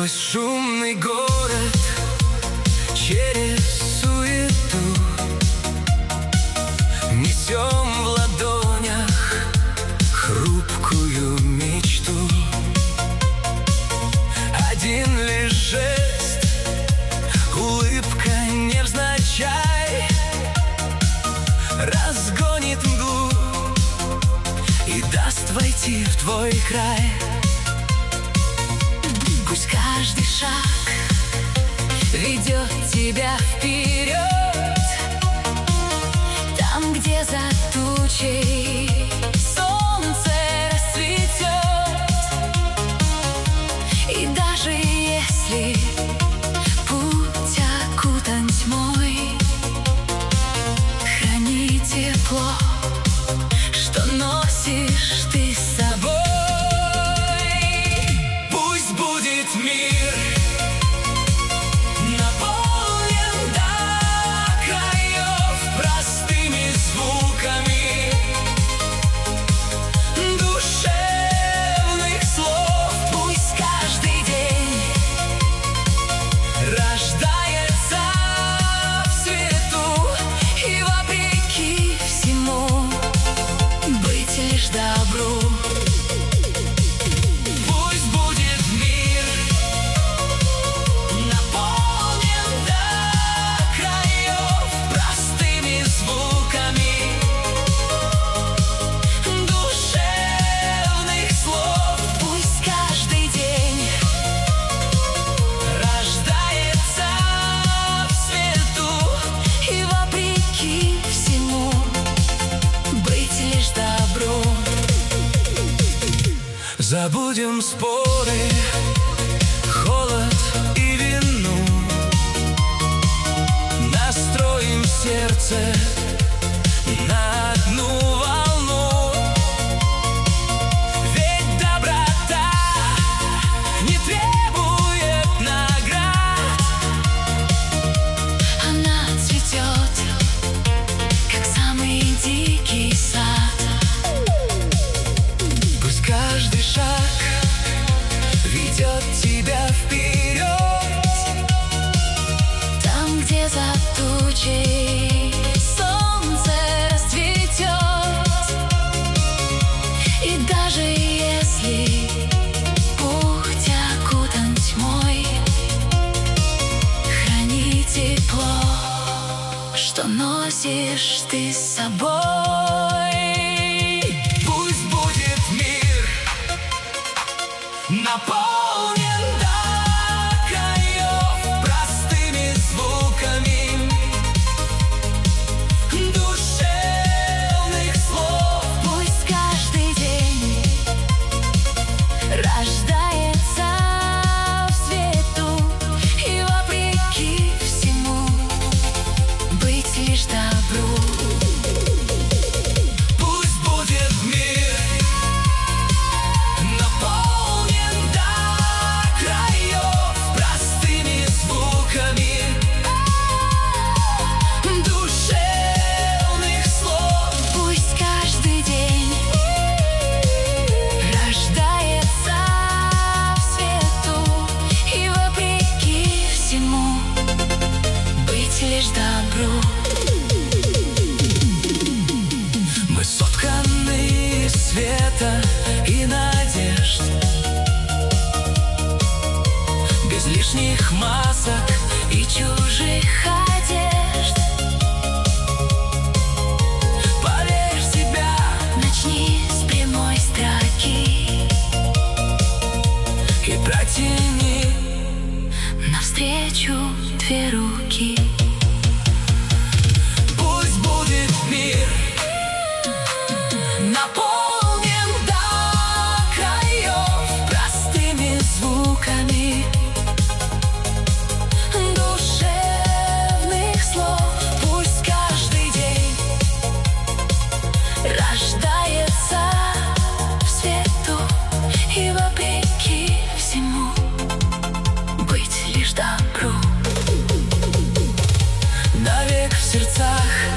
Сквозь шумный город, через суету, несем в ладонях хрупкую мечту. Один лишь жест, улыбка невзначай разгонит мглу и даст войти в твой край. Пусть каждый шаг ведет тебя вперед, там, где за тучей солнце расцветет. И даже если путь окутан тьмой, храни тепло, что носишь ты с собой. Мир наполнен до краев простыми звуками душевных слов. Пусть каждый день рождается в свету, и вопреки всему быть лишь добру. Забудем споры, холод и вину, настроим сердце на одну волну. Ведь доброта не требует наград, она цветет, как самый дикий сад. Каждый шаг ведет тебя вперед, там, где за тучей солнце расцветет. И даже если путь окутан тьмой, храни тепло, что носишь ты с собой. Наполнен до краев простыми звуками душевных слов. Пусть каждый день рождается в свету, и вопреки всему быть лишь добру. Пусть будет мир лишь добру. Мы сотканы из света и надежд, без лишних масок И чужих одежд. Поверь в себя, начни с прямой строки и протяни навстречу две руки. Пусть будет мир наполнен до краев простыми звуками Душевных слов. Пусть каждый день рождается в свету, и вопреки всему быть лишь добру. навек в сердцах